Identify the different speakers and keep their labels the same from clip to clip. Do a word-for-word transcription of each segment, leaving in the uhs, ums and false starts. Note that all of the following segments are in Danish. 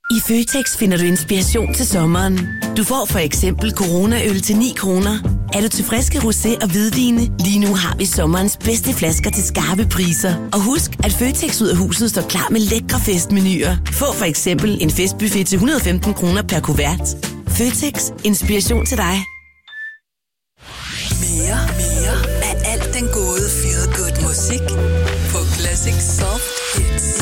Speaker 1: I Føtex finder du inspiration til sommeren. Du får for eksempel Corona-øl til ni kroner. Er du til friske rosé og hvidvine? Lige nu har vi sommerens bedste flasker til skarpe priser. Og husk, at Føtex ud af huset står klar med lækre festmenuer. Få for eksempel en festbuffet til et hundrede og femten kroner per kuvert. Føtex. Inspiration til dig.
Speaker 2: Mere, mere af alt den gode feel good musik på Classic Soft Hits.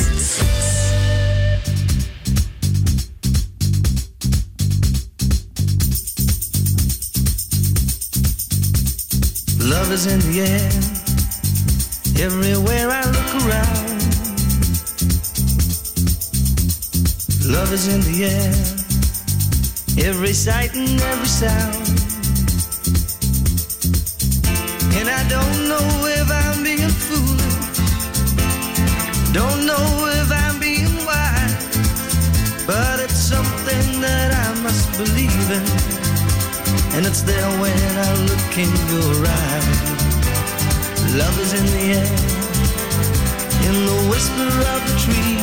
Speaker 3: Love is in the air, everywhere I look around. Love is in the air, every sight and every sound. And I don't know if I'm being foolish, don't know if I'm being wise, but it's something that I must believe in. And it's there when I look in your eyes. Love is in the air, in the whisper of the tree.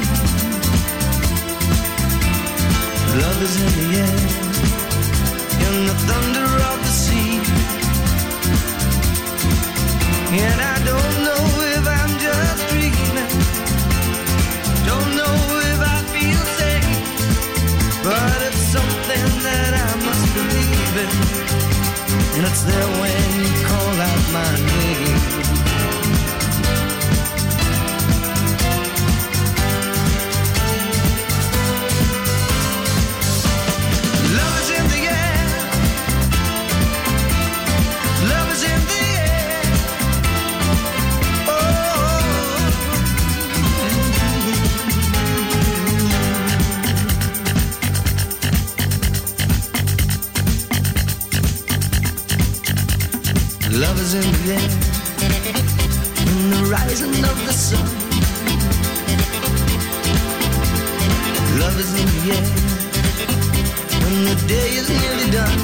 Speaker 3: Love is in the air, in the thunder of the sea. And I don't know if I'm just dreaming, don't know if I feel safe, but it's something that I must believe in. And it's there when you call out my name. Love is in the air, love is in the air. Oh, love is in the air, in the rising of the sun. Love is in the air, when the day is nearly done.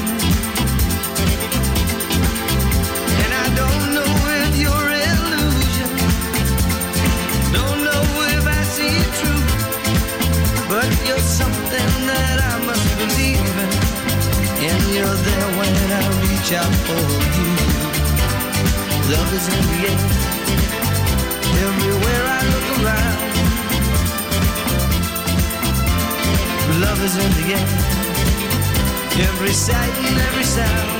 Speaker 3: And I don't know if you're illusion, don't know if I see it true, but you're something that I must believe in. And you're there when I reach out for you. Love is in the air, everywhere I look around. Love is in the air, every sight and every sound.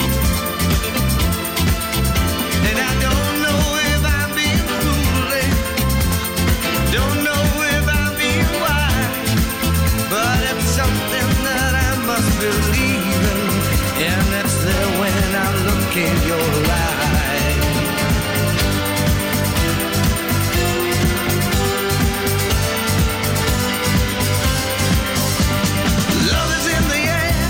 Speaker 3: And I don't know if I'm being foolish, don't know if I'm being wise, but it's something that I must believe in. And it's there when I look in your eyes. Love is in the air,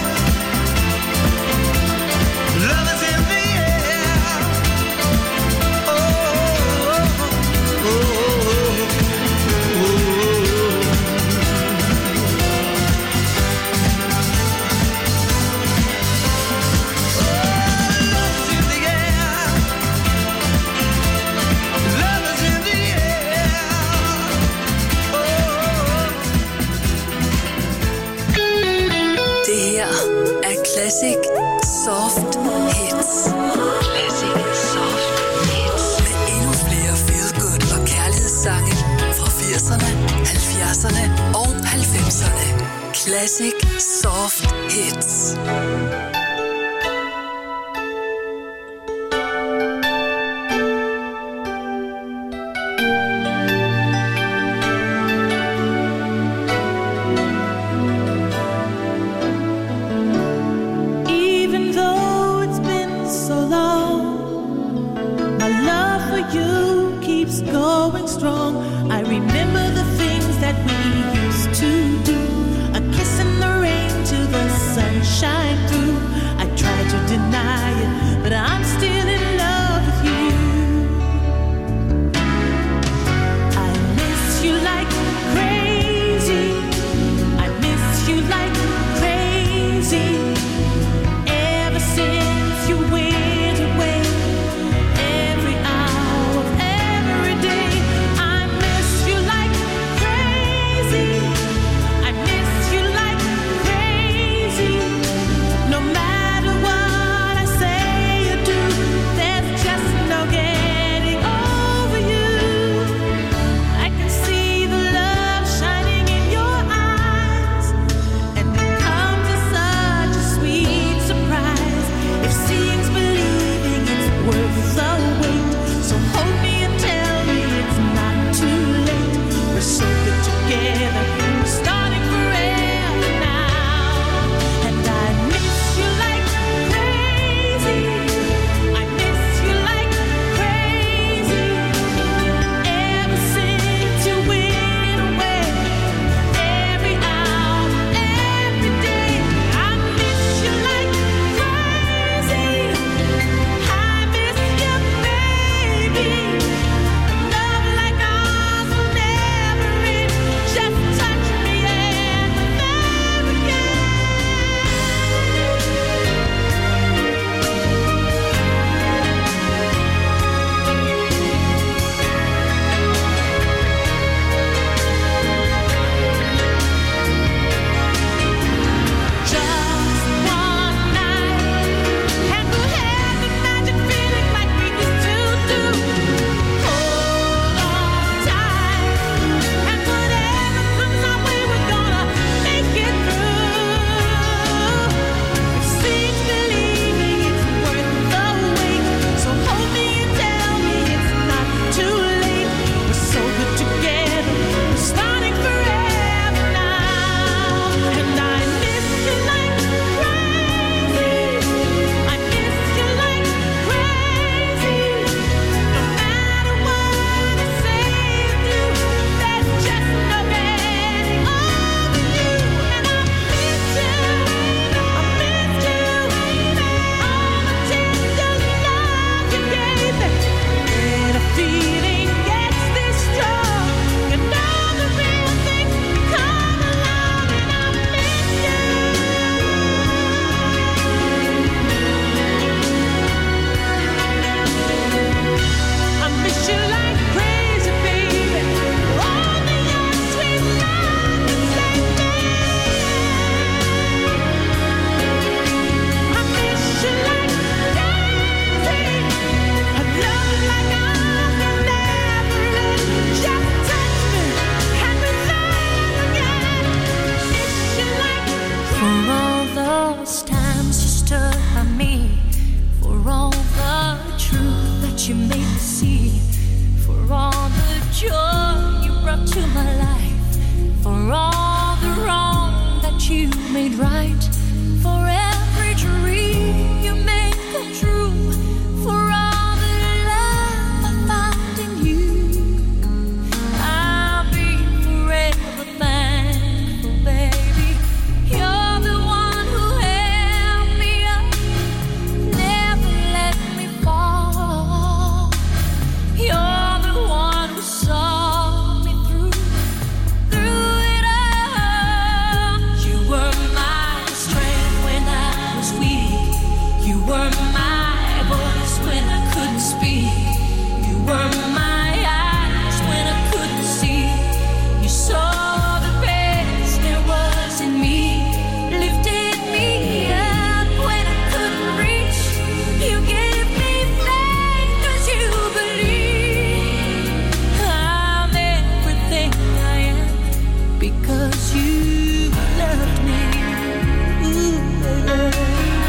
Speaker 3: love is in the air. Oh, oh, oh, oh, oh.
Speaker 2: Classic Soft Hits. Classic Soft Hits. Med endnu flere feel good og kærlighedssange fra firserne, halvfjerdserne og halvfemserne. Classic Soft Hits.
Speaker 4: Shine through. those times you stood by me, for all the truth that you made me see, for all the joy you brought to my life, for all the wrong that you made right, for every dream you made come true, for all the love I found in you. I'll be forever thankful, baby. You're the one who held me up, never let me fall. You're the one who saw me through, through it all. You were my strength when I was weak. You were my voice when I couldn't speak. You were my eyes when I couldn't see. You saw the best there was in me, lifted me up when I couldn't reach. You gave me faith 'cause you believe I'm everything I am because you loved me. Ooh, baby.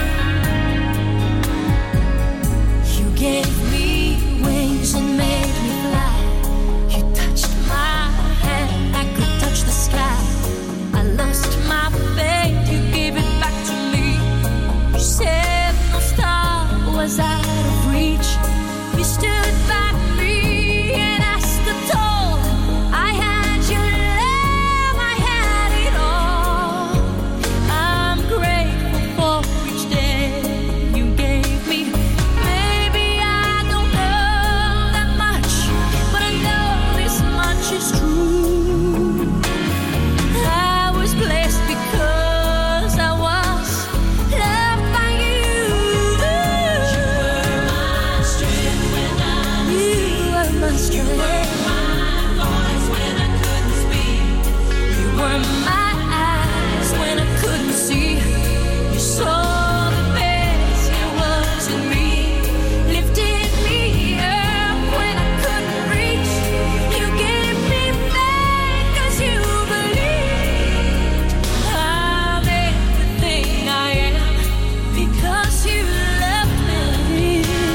Speaker 4: You gave me wings and made me fly. You touched my hand, I could touch the sky. I lost my faith, you gave it back to me. You said no star was out of reach. You stood by me and I stood tall. I had your love, I had it all. I'm grateful for each day you gave me. Maybe I don't know that much, but I know this much is true. I was blessed because I was loved by you. You were my strength when I was weak. You were my strength. You were my voice when I couldn't speak. You were my eyes when I couldn't see. You saw the best there was in me, lifted me up when I couldn't reach. You gave me faith 'cause you believed I'm everything I am because you loved me.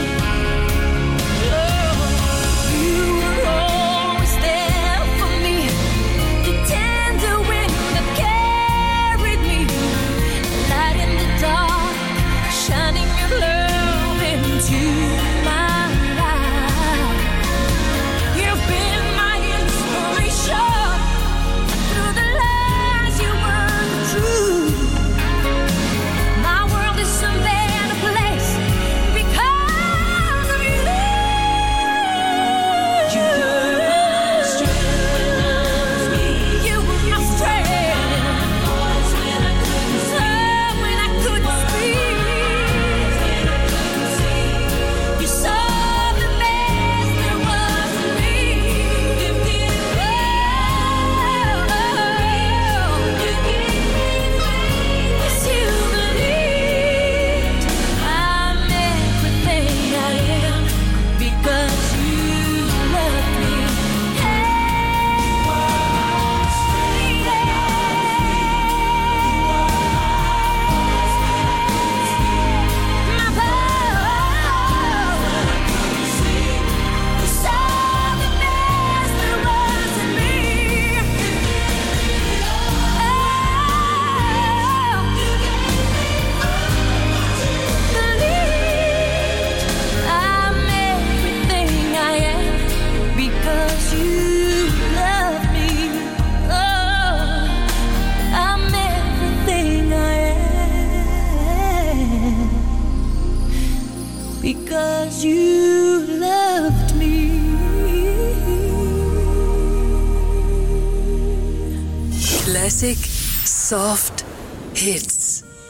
Speaker 4: Oh, you were always there for me, the tender wind that carried me, light in the dark, shining your love into my life. You've been my inspiration through the lies you weren't true. My world is a better place because of you. You were my strength when I was weak. You were my strength. Voice when I couldn't speak. When I couldn't speak. When I couldn't see. You saw the best there was in me. Lifted me up. You gave me faith 'cause you believed I'm everything I am because you loved me. My power. You saw the best there was in me. Believed I'm everything I am because you love me. Oh, I'm everything I am because you loved me.
Speaker 2: Classic Soft Hits.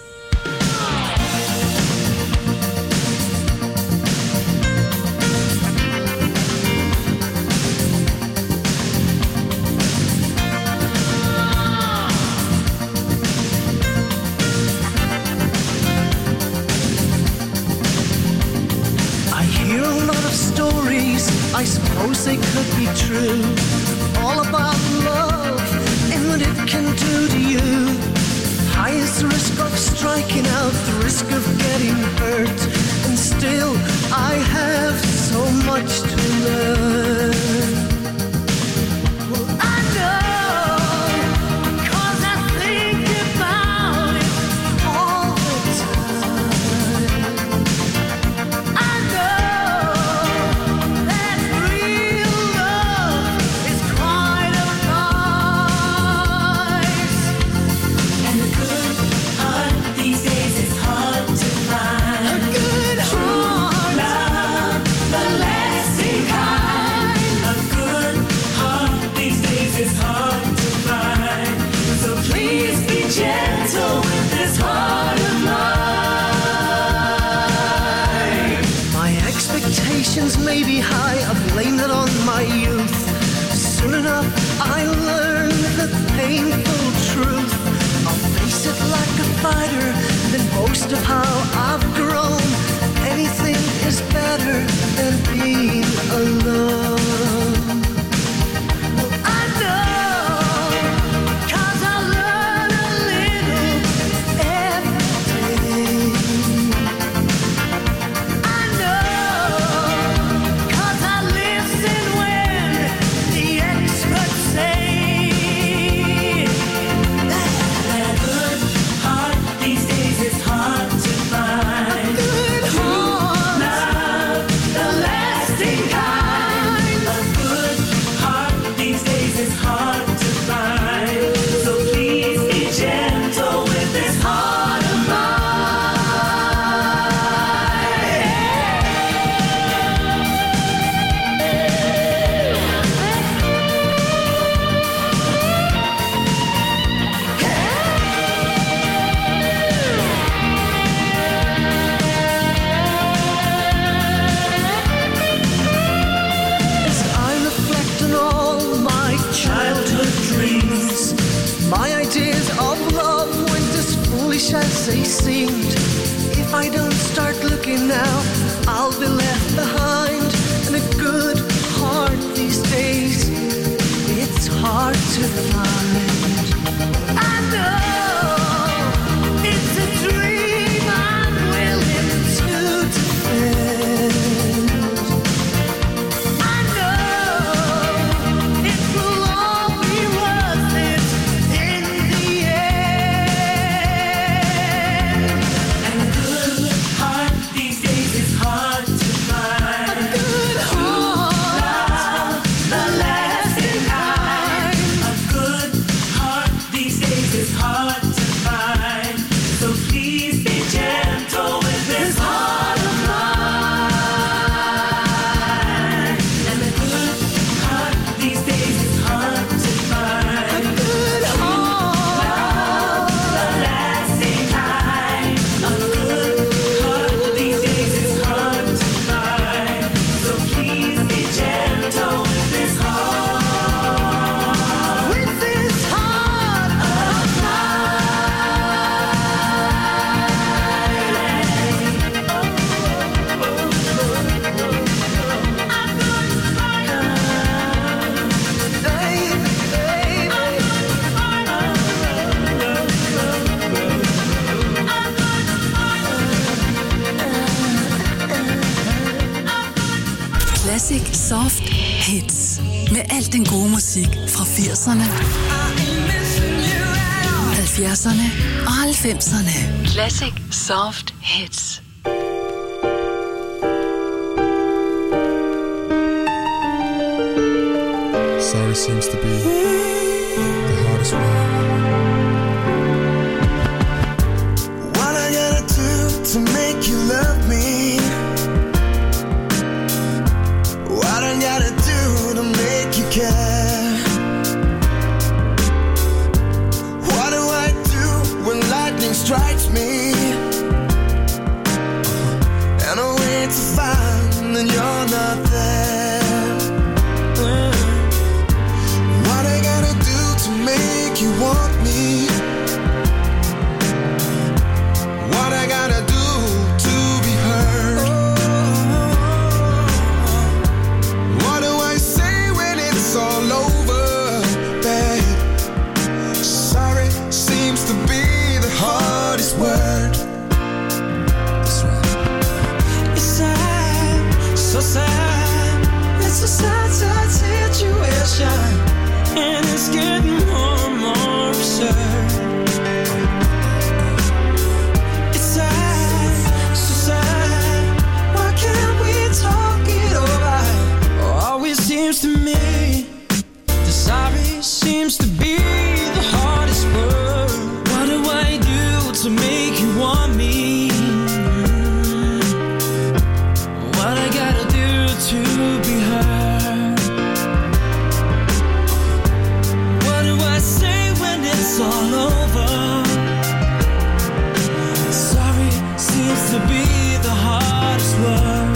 Speaker 3: I hear a lot of stories, I suppose they could be true, all about love and what it can do to you. Highest risk of striking out risk of getting hurt, and still I have so much to learn. Well, I know, 'cause I think about it all the time. I know that real love is quite a price, and a good heart these days is hard to find. A good heart, love, the lasting kind. A good heart these days is hard to find. So please be gentle with this heart of mine. My expectations may be high, I blame that on my youth. Soon enough I learn the painful truth. I'll face it like a fighter, then boast of how I've grown. Anything is better than being alone. Well, I know, 'cause I learn a little every day. I know, 'cause I listen when the experts say that a good heart these days is hard to find. A good heart, love, the lasting kind. A good heart these days is hard to find. So please be gentle with this heart of As I reflect on all my childhood dreams, my ideas of love weren't as foolish as they seemed. If I don't start looking now, I'll be left behind. And a good heart these days, it's hard to find. I know it's a dream I'm willing to defend. I know it will all be worth it in the end. And a good heart these days is hard to find. A good heart, the lasting kind. A good heart these days is hard to find. So please be gentle with this heart of mine. And a good heart these days is hard to find. A good heart, the lasting kind. A good heart these days is hard to find. So please be gentle with this heart. With this heart of
Speaker 2: Classic Soft Hits. Med al den gode musik fra firserne, halvfjerdserne og halvfemserne. Classic Soft Hits.
Speaker 5: Sorry seems to be the hardest one.
Speaker 3: What I gotta do to make you love me? What I gotta do to make you care? What do I do when lightning strikes me? And I wait to find that you're not there. What I gotta do to make you want me? What I gotta do to be heard? What do I say when it's all over, babe? Sorry seems to be the hardest word. over. Sorry seems to be the hardest word.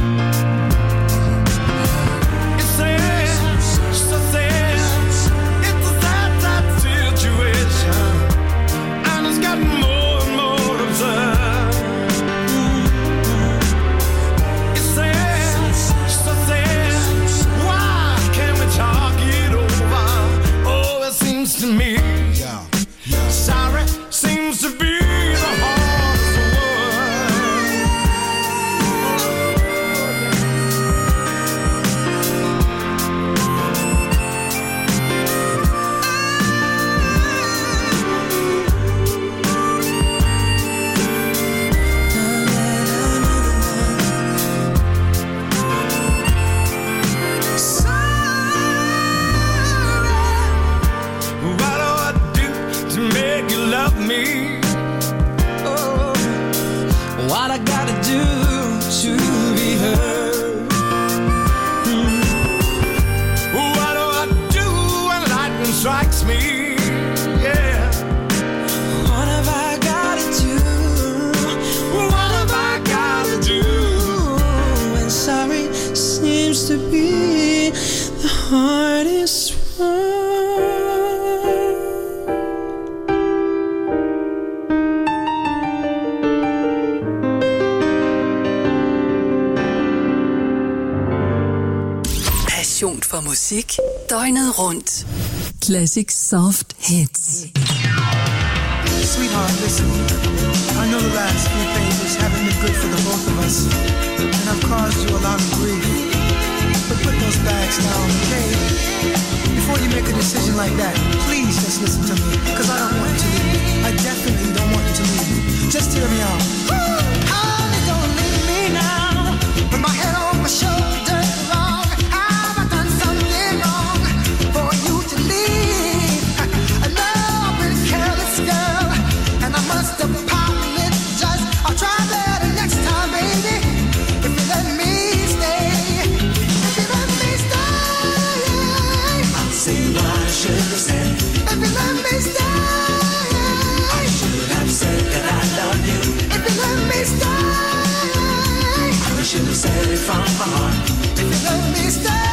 Speaker 3: It's sad, so sad. It's a sad, sad situation, and it's gotten more and more absurd. It's sad, so sad. Why can't we talk it over? Oh, it seems to me. Sorry seems to be the hardest word. What do I do to make you love me? Oh, what I gotta do to be heard? Hmm. What do I do when lightning strikes me? Yeah. What have I gotta do? What have I gotta do? And sorry seems to be the hardest word.
Speaker 2: Passion for musik døgnet rundt. Classic Soft Hits.
Speaker 6: Sweetheart, listen. I know the last few pages haven't been good for the both of us, and I've caused you a lot of grief. But put those bags down, okay? Before you make a decision like that, please just listen to me, because I don't want you to leave me. I definitely don't want you to leave me. Just hear me out. Honey, don't leave me now. With my head on my shoulders, wrong. Have I done something wrong for you to leave? I know I've been a careless girl, and I must apologize. I'll try better next time, baby. If you let me stay, if you let me stay, I'll see what I should have said. If you let me stay, I should have said that I love you. If you let me stay, I should have said it from my heart. If you let me stay,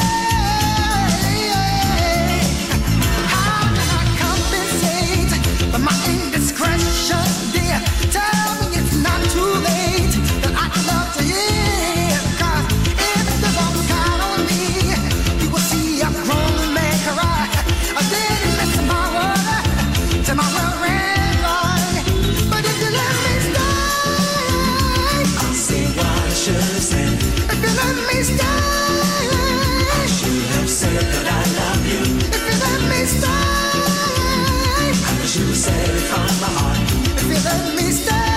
Speaker 6: how can I compensate for my indiscretion, dear? Tell me it's not too late, that I'd love to hear. 'Cause if the wrong count on me, you will see a grown man cry. I didn't listen my word to my well-read line. But if you let me stay, I'll see what I should have said. If you let me stay, I should have said that I love you. If you let me stay, I should have said it from my heart. If you let me stay,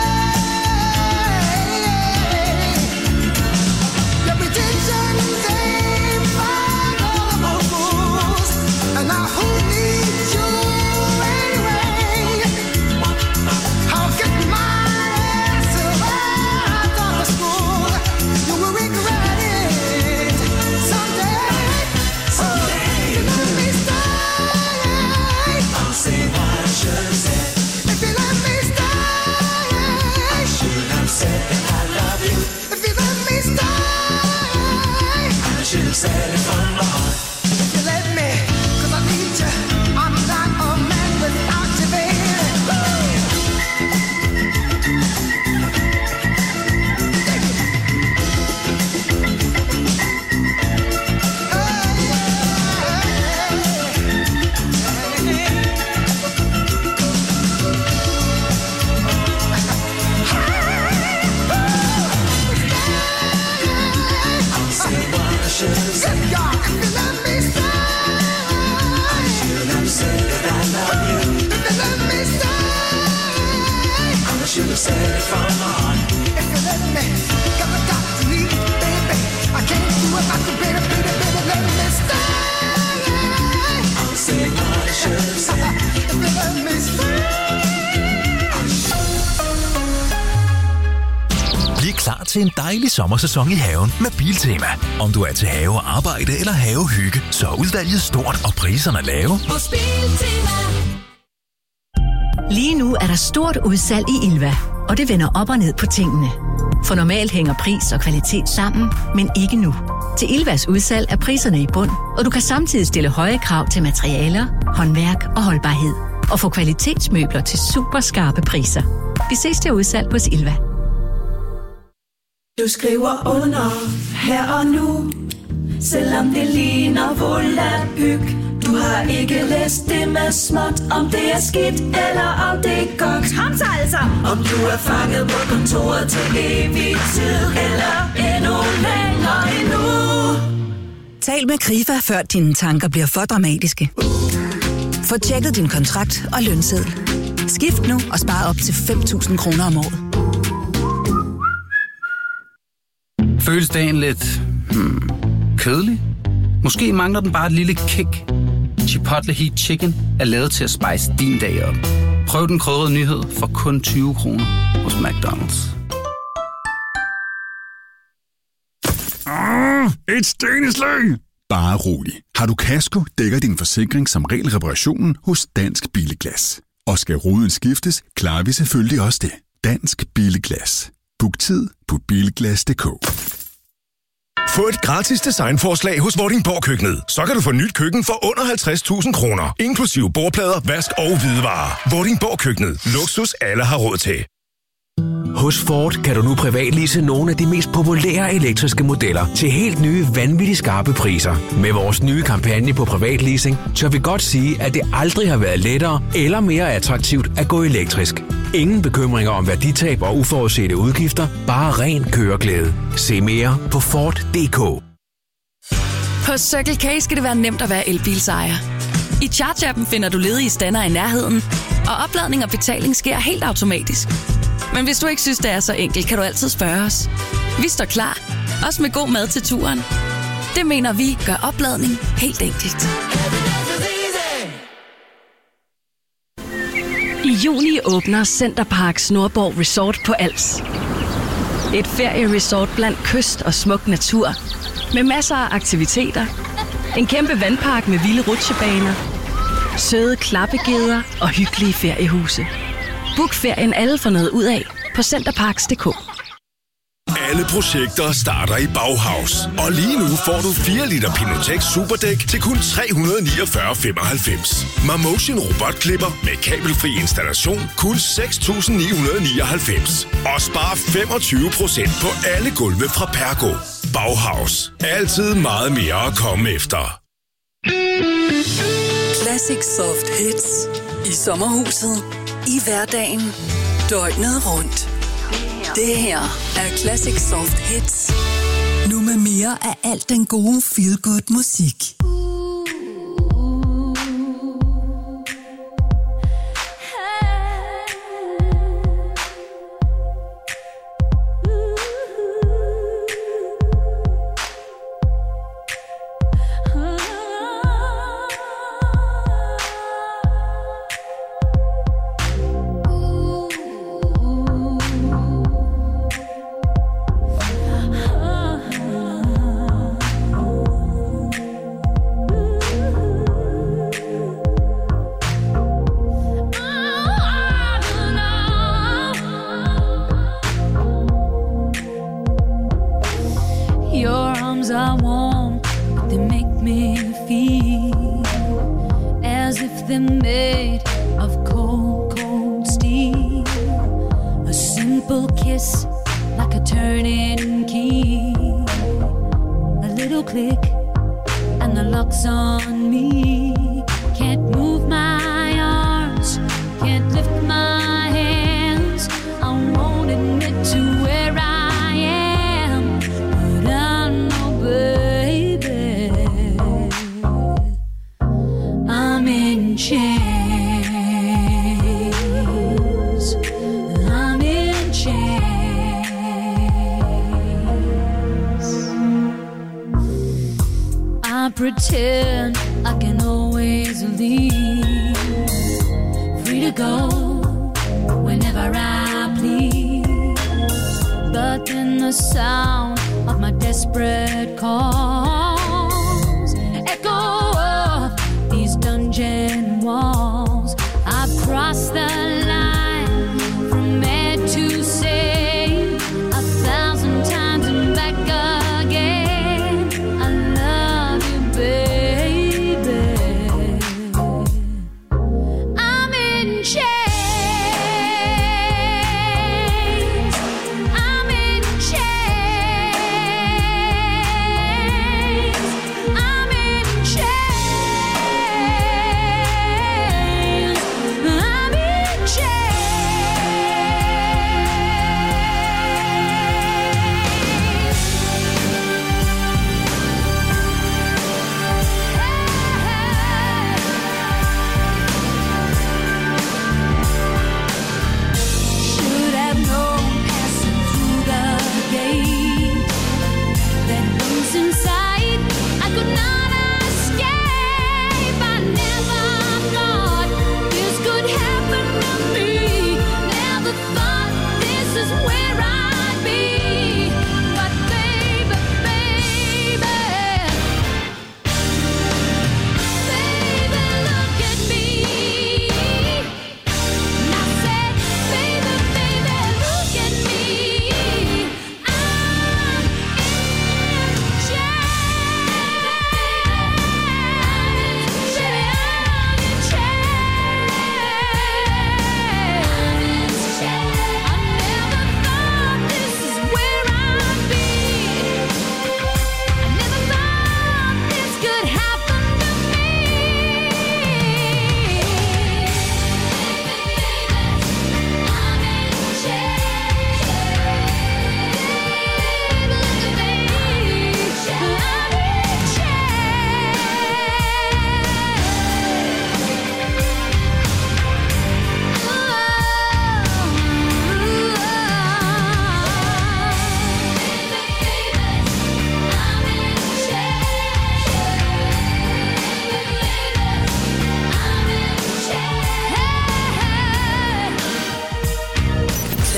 Speaker 6: your pretension came by all of my fools, and now who needs you anyway? I'll get my ass right out of school. You will regret it someday. Someday, if you let me stay, I'll say what I should have said. If you let me stay, I should have said that I love you. If you let me stay, I should have said it from my heart. If you let me, 'cause I need you. I'm not a man without you, baby. I'll say what I should have said. If you let me stay, I should have said that I love you. If you let me stay, I should have said it from my heart. If you let me, 'cause I got to leave, baby. I can't do it without you, baby, baby, baby. Let me stay. I'll say what I should have said. If you let me stay.
Speaker 7: Bliv klar til en dejlig sommersæson i haven med Biltema. Om du er til have, arbejde eller havehygge, så er udvalget stort og priserne lave.
Speaker 4: Hos Biltema.
Speaker 8: Lige nu er der stort udsalg i Ilva, og det vender op og ned på tingene. For normalt hænger pris og kvalitet sammen, men ikke nu. Til Ilvas udsalg er priserne i bund, og du kan samtidig stille høje krav til materialer, håndværk og holdbarhed. Og få kvalitetsmøbler til super skarpe priser. Vi ses til udsalg hos Ilva.
Speaker 9: Du skriver under her og nu, selvom det ligner volapyk. Du har ikke læst det med småt, om det er skidt eller om det er godt. Kom så altså! Om du er fanget på kontoret til evig tid, eller endnu længere endnu.
Speaker 10: Tal med Krifa, før dine tanker bliver for dramatiske. Få tjekket din kontrakt og lønseddel. Skift nu og spar op til fem tusind kroner om året.
Speaker 11: Føles dagen lidt hmm, kedelig? Måske mangler den bare et lille kick. Chipotle Heat Chicken er lavet til at spice din dag op. Prøv den krydrede nyhed for kun tyve kroner hos McDonald's.
Speaker 12: Ah, et steneslæng! Bare rolig. Har du kasko, dækker din forsikring som regel reparationen hos Dansk Bilglas. Og skal ruden skiftes, klarer vi selvfølgelig også det. Dansk Bilglas. Book tid på bilglas punktum d k.
Speaker 13: Få et gratis designforslag hos Vordingborg Køkkenet. Så kan du få nyt køkken for under halvtreds tusind kroner. Inklusive bordplader, vask og hvidevarer. Vordingborg Køkkenet. Luksus alle har råd til.
Speaker 14: Hos Ford kan du nu privatlease nogle af de mest populære elektriske modeller til helt nye, vanvittigt skarpe priser. Med vores nye kampagne på privatleasing, tør vi godt sige, at det aldrig har været lettere eller mere attraktivt at gå elektrisk. Ingen bekymringer om værditab og uforudsete udgifter, bare ren køreglæde. Se mere på Ford punktum d k.
Speaker 15: På Circle K skal det være nemt at være elbilsejer. I Charge-appen finder du ledige stander i nærheden, og opladning og betaling sker helt automatisk. Men hvis du ikke synes, det er så enkelt, kan du altid spørge os. Vi står klar, også med god mad til turen. Det mener vi gør opladning helt enkelt.
Speaker 16: I juni åbner Centerparks Nordborg Resort på Als. Et ferieresort blandt kyst og smuk natur, med masser af aktiviteter. En kæmpe vandpark med vilde rutsjebaner, søde klappegeder og hyggelige feriehuse. Book ferien alle for noget ud af på centerparks punktum d k.
Speaker 13: Alle projekter starter i Bauhaus. Og lige nu får du fire liter Pinotex Superdæk til kun tre hundrede niogfyrre komma femoghalvfems. Marmotion robotklipper med kabelfri installation kun seks tusind ni hundrede nioghalvfems. Og spar femogtyve procent på alle gulve fra Pergo. Bauhaus. Altid meget mere at komme efter.
Speaker 2: Classic Soft Hits. I sommerhuset. I hverdagen. Døgnet rundt. Det her er Classic Soft Hits. Nu med mere af alt den gode feel-good musik.
Speaker 4: Pretend I can always leave, free to go whenever I please. But then the sound of my desperate calls echo up these dungeon walls. I've crossed the line.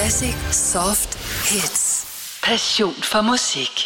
Speaker 2: Classic Soft Hits.
Speaker 15: Passion for musik.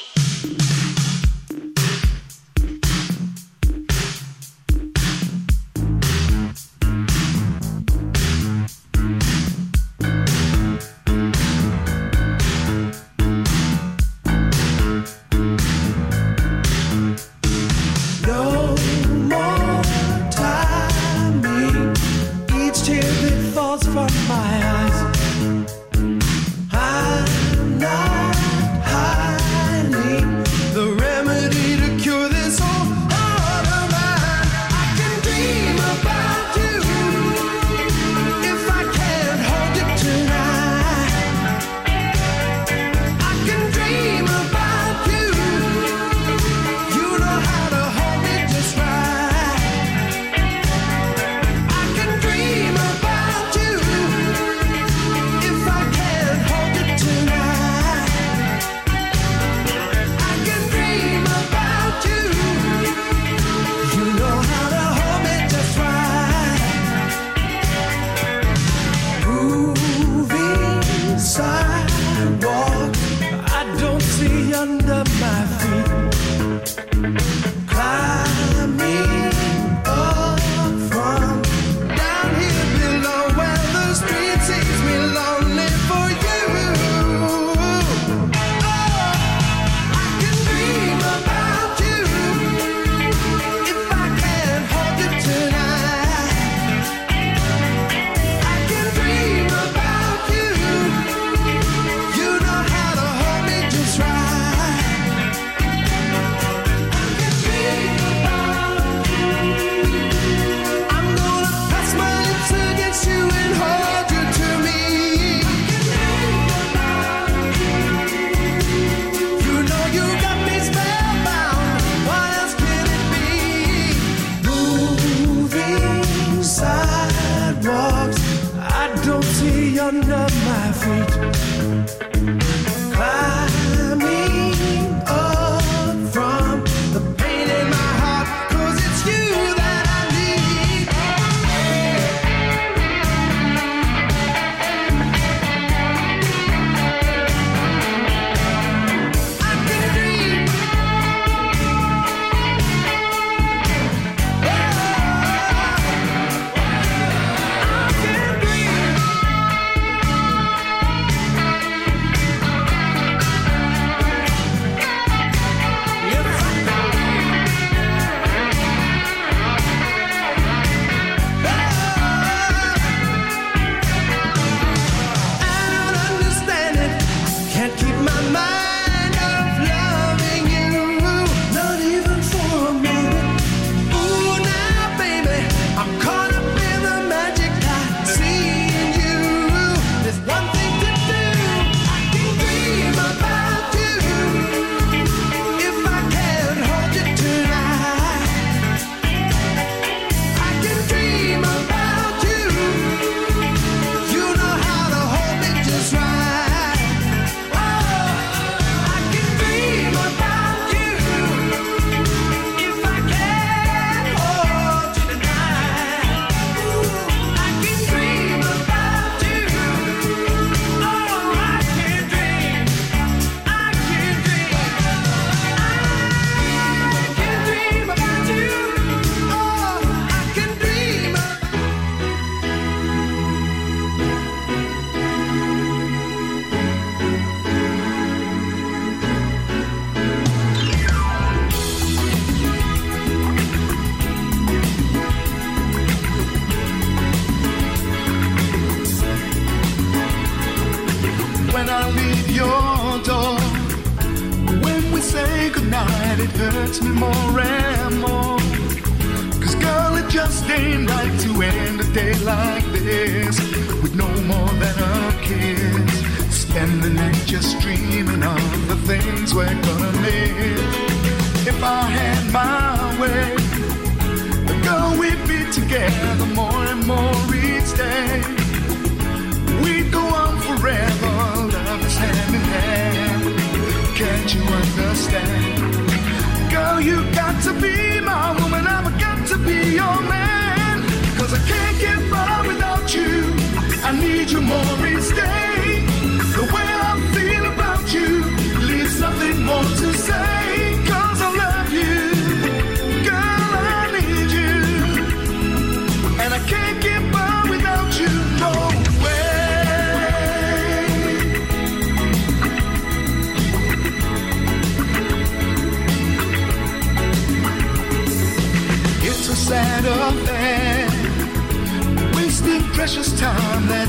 Speaker 17: I need you more each day.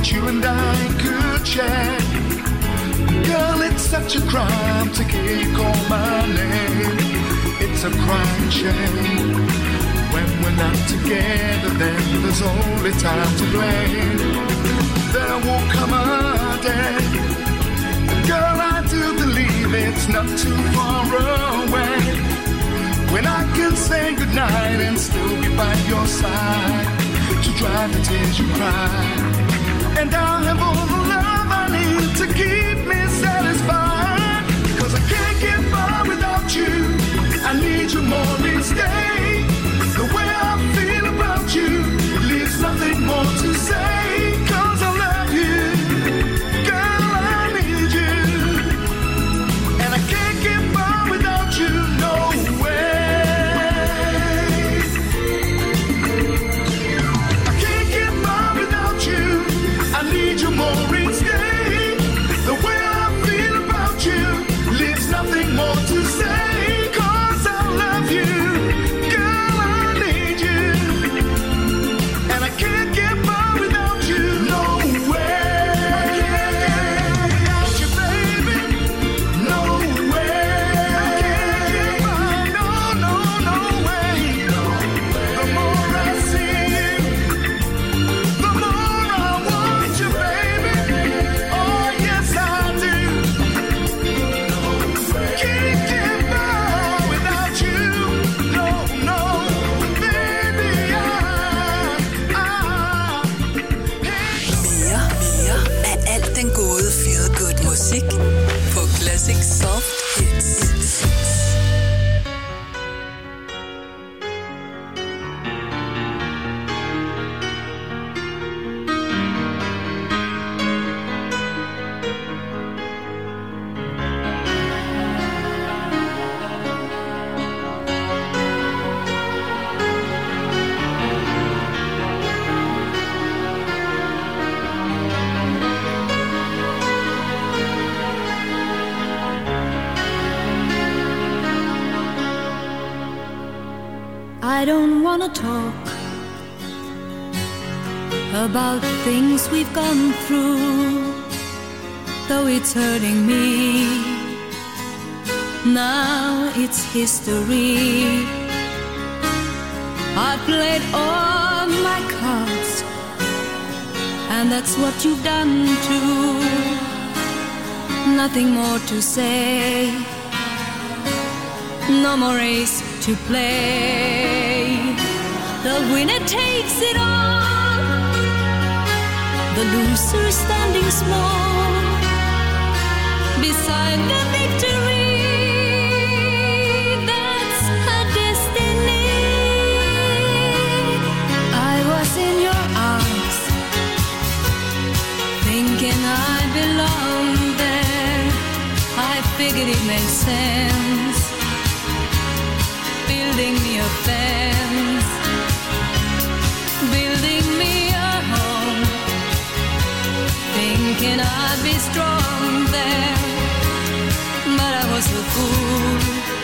Speaker 17: that you and I could share. Girl, it's such a crime to call my name. It's a crying shame. When we're not together, then there's only time to blame. There will come a day, girl, I do believe it's not too far away, when I can say goodnight and still be by your side, to dry the tears you cry. And I'll have all the love I need to keep me satisfied, cause I can't get by without you. I need you more each day. The way I feel about you leaves nothing more to say, cause I love you. Girl, I need you. And I can't get by without you, no way. I can't get by without you. I need you more each day. The way I feel about you leaves nothing more to say, cause I love you. Girl, I need you. And I can't get by without you, no way. Without you, baby, no way. I can't get by, no, no, no way. The more I see you, the more I want you, baby. Oh, yes, I do. Can't get by without you, no, no, baby, I, I.
Speaker 2: Mere, mere af alt den gode feel good musik på Classic Soft Hits.
Speaker 4: I don't wanna talk about things we've gone through, though it's hurting me. Now it's history. I played all my cards, and that's what you've done too. Nothing more to say, no more race to play. The winner takes it all, the loser standing small beside the victory. That's her destiny. I was in your arms, thinking I belonged there. I figured it made sense, building me a fence, building me a home, thinking I'd be strong there. But I was a fool,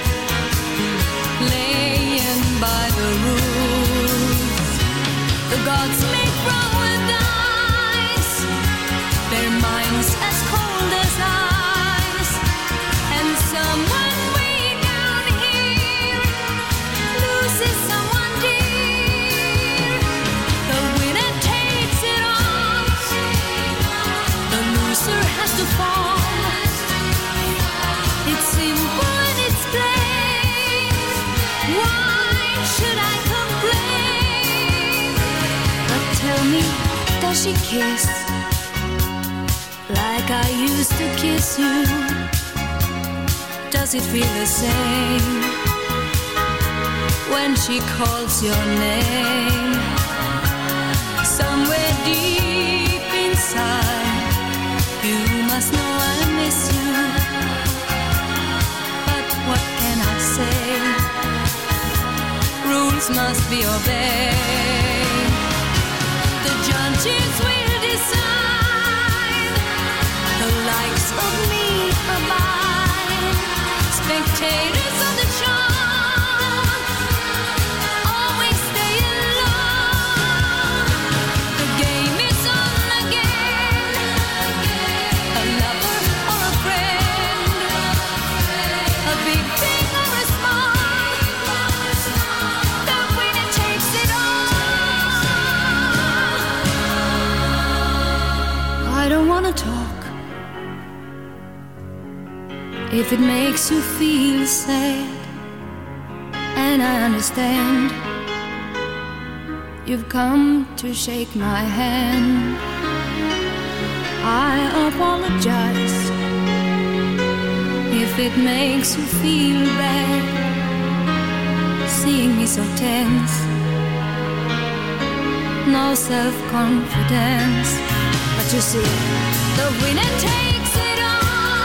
Speaker 4: laying by the rules. The gods make wrong with ice, their minds as cold as ice, and someone way down here loses someone dear. The winner takes it all, the loser has to fall. It's simple and it's plain. Why should I complain? But tell me, does she kiss like I used to kiss you? Does it feel the same when she calls your name? Somewhere deep inside, you must know I miss you. But what can I say? Rules must be obeyed. The judges will decide, the likes of me abide. Spectators of the show always stay alone. The game is on again. I don't wanna talk. If it makes you feel sad, and I understand, you've come to shake my hand. I apologize if it makes you feel bad, seeing me so tense, no self-confidence. But you see, the winner takes it all.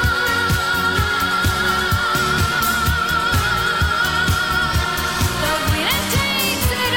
Speaker 4: The winner takes it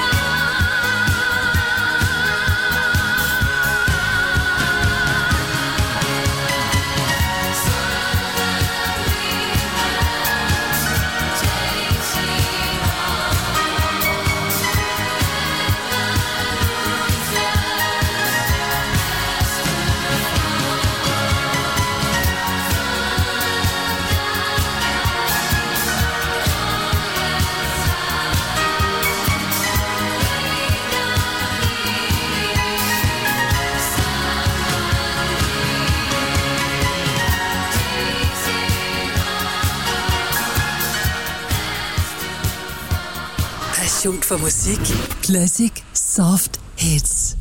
Speaker 2: Passion for musik. Classic Soft Hits.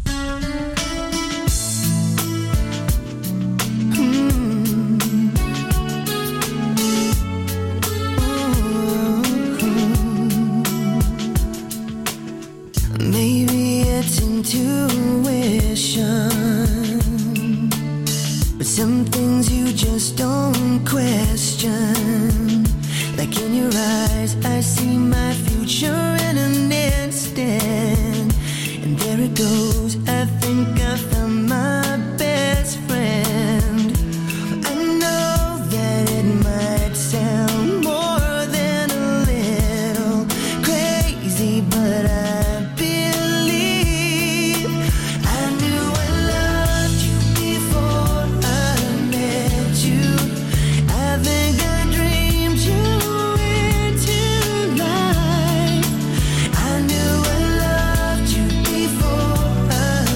Speaker 3: Maybe it's intuition, but some things you just don't question. Like in your eyes, I see my future in an instant. And there it goes, I think I found my best friend. I know that it might sound more than a little crazy, but I believe I knew I loved you before I met you. I think I dreamed you into life. I knew I loved you before I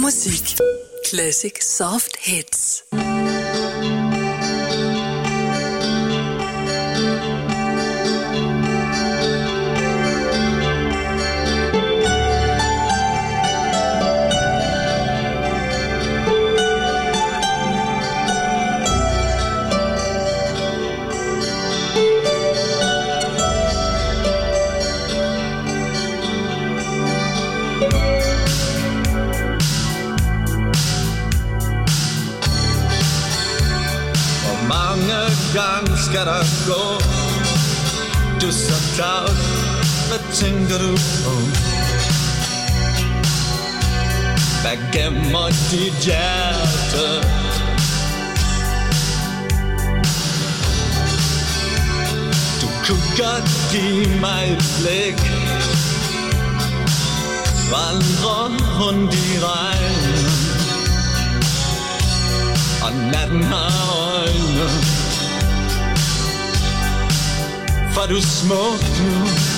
Speaker 2: musik. Classic Soft Hits.
Speaker 3: Gang skal der gå. Du er så tavs. Hvad tænker du på? Hvad gemmer dit hjerte? Du kunne godt give mig et blik. Vandre rundt i regnen, og natten har øjne. For du er smuk nu.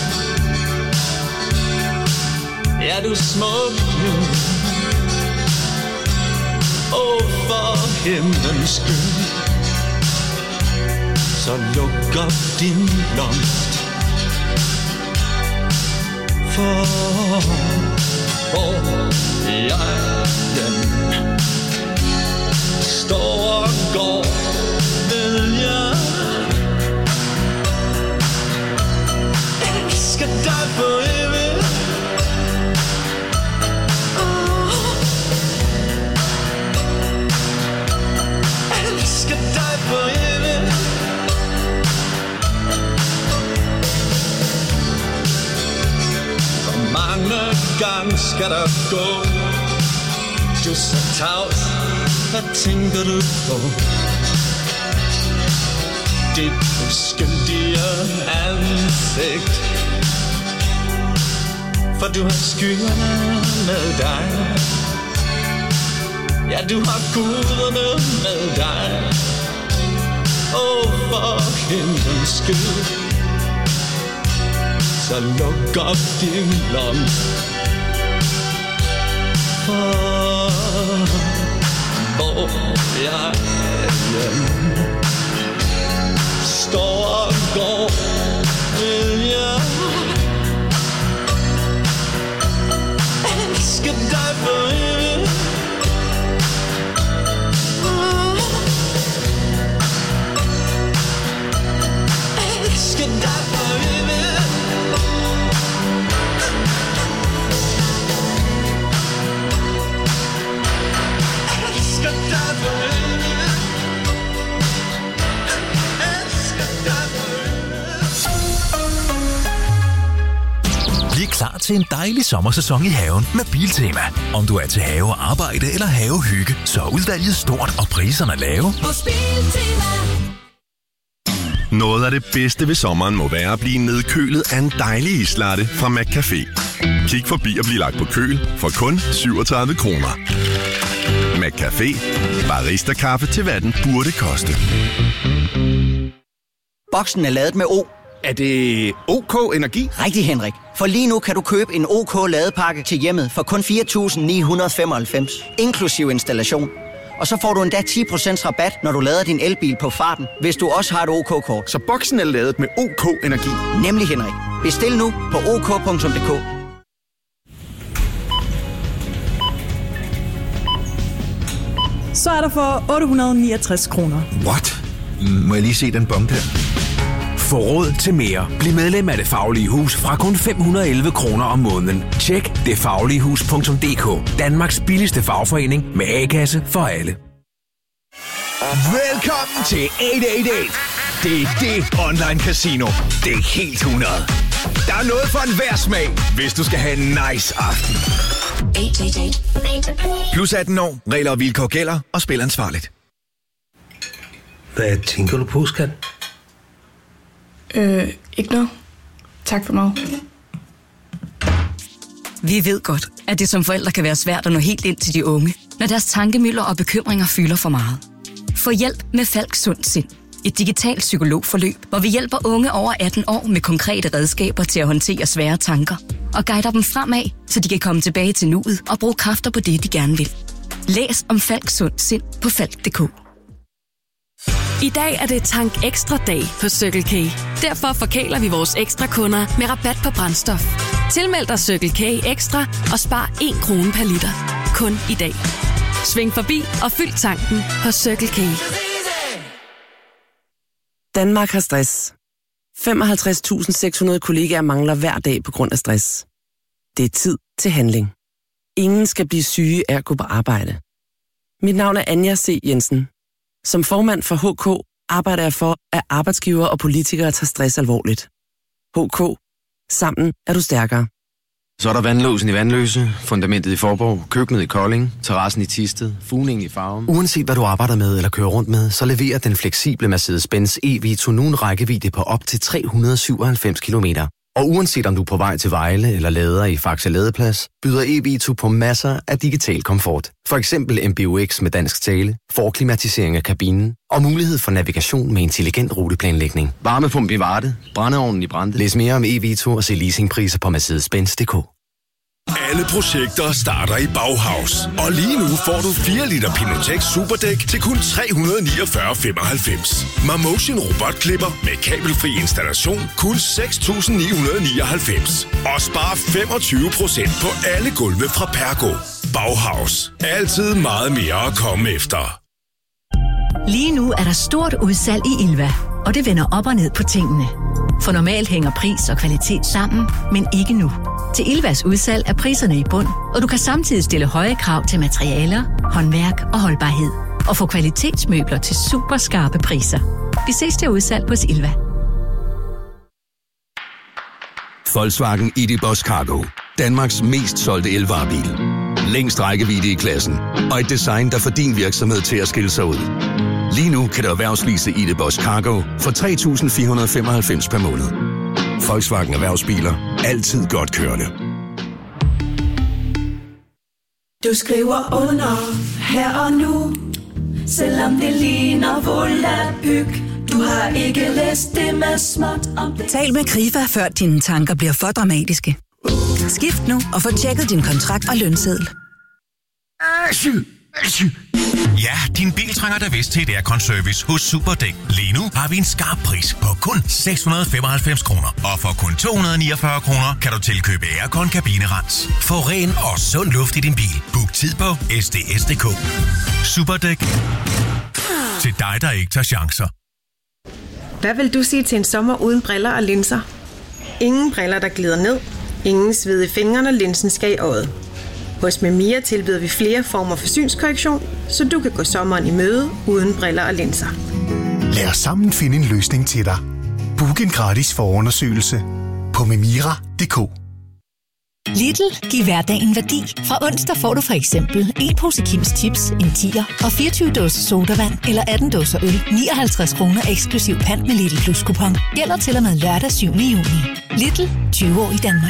Speaker 3: Ja, du er smuk nu. Og for himlens skyld, så luk op din blomst. For hvor jeg står og går, ved jeg elsker dig for evigt. Oh. Elsker dig for evigt. Hvor mange gange skal der gå? Du er så tavs. Hvad tænker du på? Dit uskyldige ansigt. For du har skyerne med dig. Ja, du har guderne med dig. Og for himlens skyld, så luk op din blomst. For hvor jeg hjemme står og går, vil jeg elsker dig for evigt. Elsker dig for evigt. Elsker dig for evigt.
Speaker 7: Bliv klar til en dejlig sommersæson i haven med Biltema. Om du er til have, arbejde eller havehygge, så er udvalget stort og priserne lave.
Speaker 13: Noget af det bedste ved sommeren må være at blive nedkølet af en dejlig islatte fra McCafé. Kig forbi og bliv lagt på køl for kun syvogtredive kroner. McCafé. Barista-kaffe til hvad den burde koste.
Speaker 18: Boksen er ladet med O.
Speaker 19: Er det OK Energi?
Speaker 18: Rigtig, Henrik. For lige nu kan du købe en OK ladepakke til hjemmet for kun fire tusind ni hundrede femoghalvfems, inklusiv installation. Og så får du endda ti procent rabat, når du lader din elbil på farten, hvis du også har et OK-kort.
Speaker 19: Så boksen er ladet med OK Energi?
Speaker 18: Nemlig, Henrik. Bestil nu på ok punktum d k.
Speaker 20: Så er der for otte hundrede niogtres kroner.
Speaker 14: What? Må jeg lige se den bump her? Få råd til mere. Bliv medlem af Det Faglige Hus fra kun fem hundrede og elleve kroner om måneden. Tjek det faglige hus punktum d k. Danmarks billigste fagforening med A-kasse for alle.
Speaker 21: Velkommen til otte otte otte. Det er det online casino. Det er helt hundrede. Der er noget for enhver smag, hvis du skal have en nice aften. Plus atten år. Regler og vilkår gælder, og spil ansvarligt.
Speaker 22: Hvad tænker du på, skat?
Speaker 23: Øh, ikke noget. Tak for mig.
Speaker 16: Vi ved godt, at det som forældre kan være svært at nå helt ind til de unge, når deres tankemylder og bekymringer fylder for meget. Få hjælp med Falk Sund Sind. Et digitalt psykologforløb, hvor vi hjælper unge over atten år med konkrete redskaber til at håndtere svære tanker. og guider dem fremad, så de kan komme tilbage til nuet og bruge kræfter på det, de gerne vil. Læs om Falk Sund Sind på falk punktum d k.
Speaker 15: I dag er det Tank Ekstra dag på Circle K. Derfor forkæler vi vores ekstra kunder med rabat på brændstof. Tilmeld dig Circle K Ekstra og spar en krone per liter. Kun i dag. Sving forbi og fyld tanken på Circle K.
Speaker 1: Danmark har stress. femoghalvtreds tusind seks hundrede kollegaer mangler hver dag på grund af stress. Det er tid til handling. Ingen skal blive syge af at gå på arbejde. Mit navn er Anja C. Jensen. Som formand for H K arbejder jeg for, at arbejdsgivere og politikere tager stress alvorligt. H K. Sammen er du stærkere.
Speaker 5: Så er der vandlåsen i Vandløse, fundamentet i Forborg, køkkenet i Kolding, terrassen i Thisted, fugningen i Farum. Uanset hvad du arbejder med eller kører rundt med, så leverer den fleksible Mercedes-Benz E-Vito nu en rækkevidde på op til tre hundrede og syvoghalvfems kilometer. Og uanset om du er på vej til Vejle eller lader i Faxe Ladeplads, byder E-Vito på masser af digital komfort. For eksempel M B U X med dansk tale, forklimatisering af kabinen og mulighed for navigation med intelligent ruteplanlægning. Varmepumpe i Varde, brændeovnen i Brande. Læs mere om E-Vito og se leasingpriser på mercedes benz punktum d k.
Speaker 13: Alle projekter starter i Bauhaus. Og lige nu får du fire liter Pinotex Superdæk til kun tre hundrede niogfyrre komma femoghalvfems. Mamotion robotklipper med kabelfri installation kun seks tusind ni hundrede nioghalvfems. Og spar femogtyve procent på alle gulve fra Pergo. Bauhaus. Altid meget mere at komme efter.
Speaker 8: Lige nu er der stort udsalg i Ilva, og det vender op og ned på tingene. For normalt hænger pris og kvalitet sammen, men ikke nu. Til Ilvas udsalg er priserne i bund, og du kan samtidig stille høje krav til materialer, håndværk og holdbarhed. Og få kvalitetsmøbler til super skarpe priser. Vi ses til udsalg hos Ilva.
Speaker 22: Volkswagen I D Boss Cargo. Danmarks mest solgte elvarebil. Længst rækkevidde i klassen. Og et design, der får din virksomhed til at skille sig ud. Lige nu kan du erhvervslease I D Boss Cargo for tre tusind fire hundrede og femoghalvfems per måned. Volkswagen Erhvervsbiler. Altid godt kørende.
Speaker 9: Du skriver under her og nu, selvom det ligner volapyk. Du har ikke læst det med småt om det.
Speaker 10: Tal med Krifa, før dine tanker bliver for dramatiske. Skift nu og få tjekket din kontrakt og lønseddel.
Speaker 7: Ja, din bil trænger da vist til et aircon-service hos Superdæk. Lige nu har vi en skarp pris på kun seks hundrede og femoghalvfems kroner. Og for kun to hundrede og niogfyrre kroner kan du tilkøbe aircon kabinerens. Få ren og sund luft i din bil. Book tid på S D S punktum d k. Superdæk. Til dig, der ikke tager chancer.
Speaker 24: Hvad vil du sige til en sommer uden briller og linser? Ingen briller, der glider ned. Ingen sved i fingrene, linsen skal i øjet. Hos Memia tilbyder vi flere former for synskorrektion, så du kan gå sommeren i møde uden briller og linser.
Speaker 25: Lad os sammen finde en løsning til dig. Book en gratis forundersøgelse på memira punktum d k.
Speaker 8: Lidl giver hverdagen værdi. Fra onsdag får du for eksempel en pose Kims Chips, en tier og fireogtyve dåser sodavand eller atten dåser øl. nioghalvtreds kroner eksklusiv pant med Lidl Plus kupon. Gælder til og med lørdag syvende juni. Lidl, tyve år i Danmark.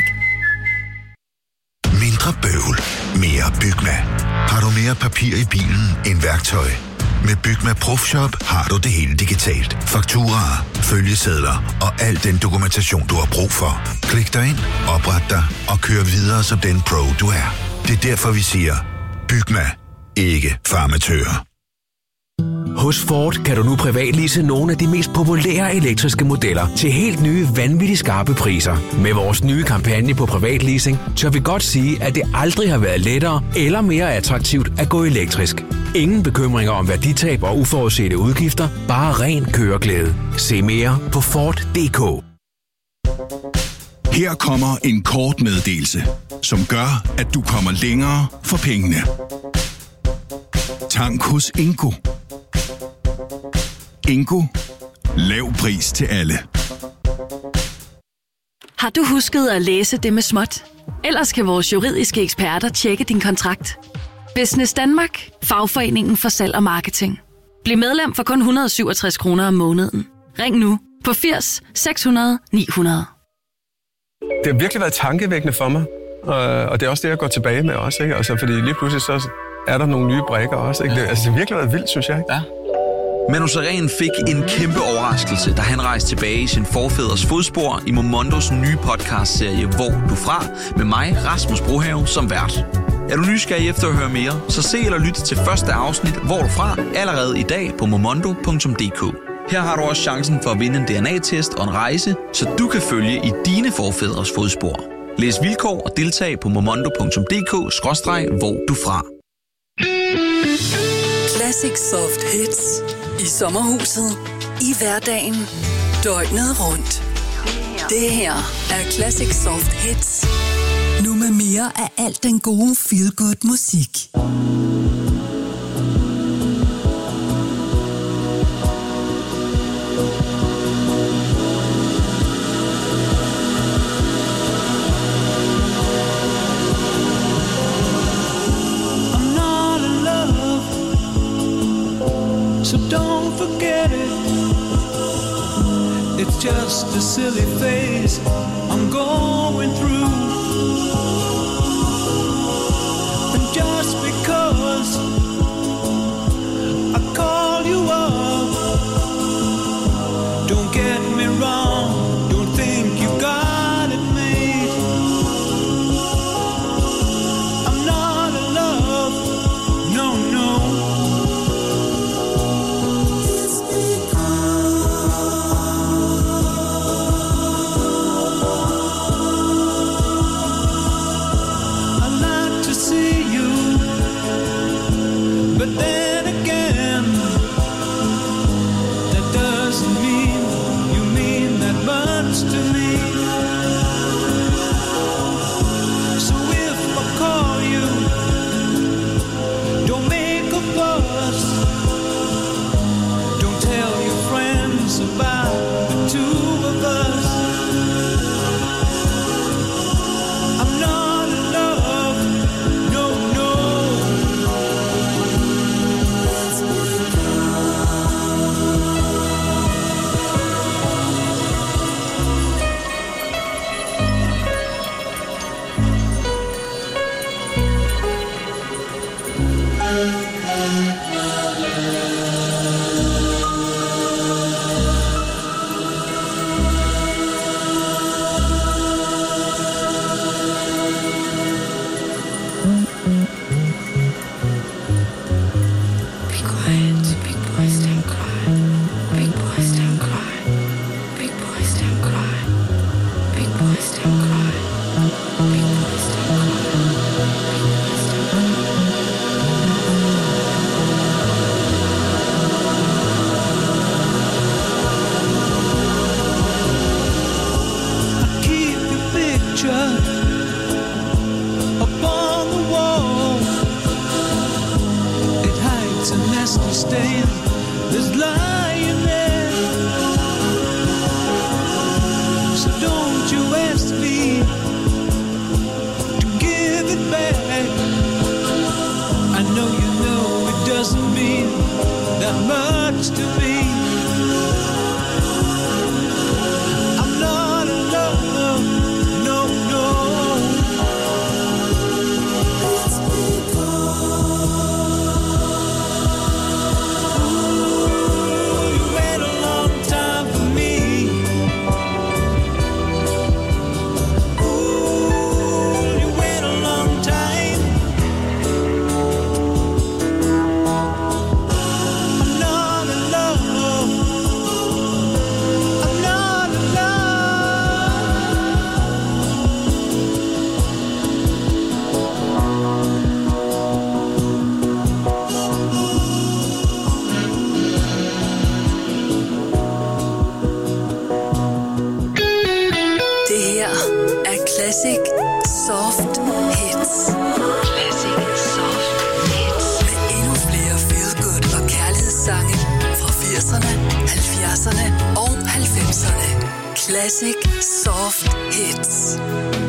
Speaker 26: Mindre bøvl, mere Bygma. Har du mere papir i bilen end værktøj? Med Bygma Profshop har du det hele digitalt. Fakturaer, følgesedler og al den dokumentation, du har brug for. Klik dig ind, opret dig og kør videre som den pro, du er. Det er derfor, vi siger, Bygma, ikke farmatører.
Speaker 14: Hos Ford kan du nu privatlease nogle af de mest populære elektriske modeller til helt nye, vanvittigt skarpe priser. Med vores nye kampagne på privatleasing, tør vi godt sige, at det aldrig har været lettere eller mere attraktivt at gå elektrisk. Ingen bekymringer om værditab og uforudsete udgifter, bare ren køreglæde. Se mere på Ford punktum d k.
Speaker 12: Her kommer en kort meddelelse, som gør, at du kommer længere for pengene. Tank hos Ingo. Ingo. Lav pris til alle.
Speaker 15: Har du husket at læse det med småt? Ellers kan vores juridiske eksperter tjekke din kontrakt. Business Danmark. Fagforeningen for salg og marketing. Bliv medlem for kun et hundrede og syvogtres kroner om måneden. Ring nu på firs seks hundrede ni hundrede.
Speaker 27: Det har virkelig været tankevækkende for mig. Og det er også det, jeg går tilbage med også. Ikke? Altså, fordi lige pludselig så er der nogle nye brikker også. Ikke? Det, altså, det har virkelig været vildt, synes jeg. Ikke?
Speaker 11: Ja.
Speaker 2: Manu Sareen fik en kæmpe overraskelse, da han rejste tilbage i sin forfædres fodspor i Momondos nye podcastserie Hvor du fra, med mig, Rasmus Brohave, som vært. Er du nysgerrig efter at høre mere, så se eller lyt til første afsnit Hvor du fra allerede i dag på momondo punktum d k. Her har du også chancen for at vinde en D N A-test og en rejse, så du kan følge i dine forfædres fodspor. Læs vilkår og deltag på momondo punktum d k skråstreg hvor du fra.
Speaker 3: Classic Soft Hits. I sommerhuset. I hverdagen. Døgnet rundt. Det her er Classic Soft Hits. Nu med mere af alt den gode feel-good musik.
Speaker 4: So don't forget it. It's just a silly phase I'm going through. And just because I call you up, don't get me wrong, don't think you've got it made. I'm not in love, no, no. But then again, that doesn't mean you mean that much to me. So if I call you, don't make a fuss. Don't tell your friends about the two of us. I'm not in love, no, no.
Speaker 3: Classic Soft Hits. Classic Soft Hits. Med endnu flere feel-good og kærlighedssange fra firserne, halvfjerdserne og halvfemserne. Classic Soft Hits.